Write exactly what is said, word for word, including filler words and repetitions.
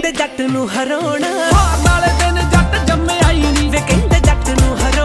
ਕਹਿੰਦੇ ਜੱਟ ਨੂੰ ਹਰਾਉਣਾ ਹਾਰ ਵਾਲੇ ਦਿਨ ਜੱਟ ਜੰਮਿਆ ਹੀ ਨਹੀਂ ਵੇ ਕਹਿੰਦੇ ਜੱਟ ਨੂੰ ਹਰਾਉਣਾ